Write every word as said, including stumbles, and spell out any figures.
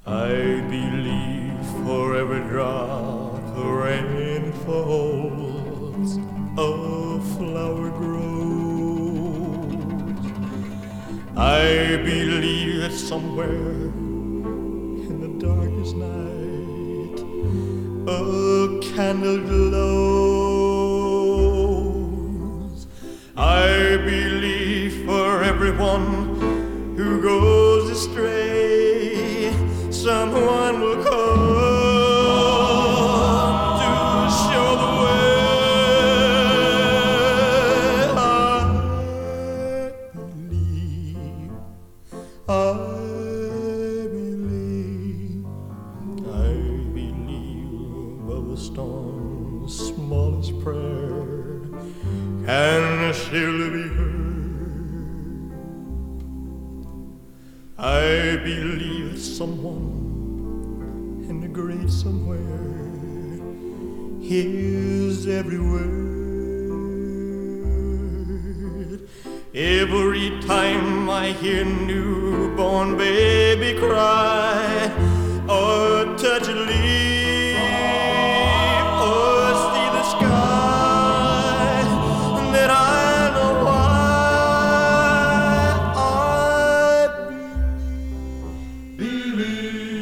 I believe for every drop of rain it falls, a flower grows. I believe that somewhere in the darkest night a candle glows. I believe for everyone who goes astray, someone will come to show the way. I believe, I believe, I believe of the storm's smallest prayer can surely be heard. I believe that someone in the great somewhere hears every word. Every time I hear newborn baby cry, or touch a leaf, or see the sky, then I know why I believe.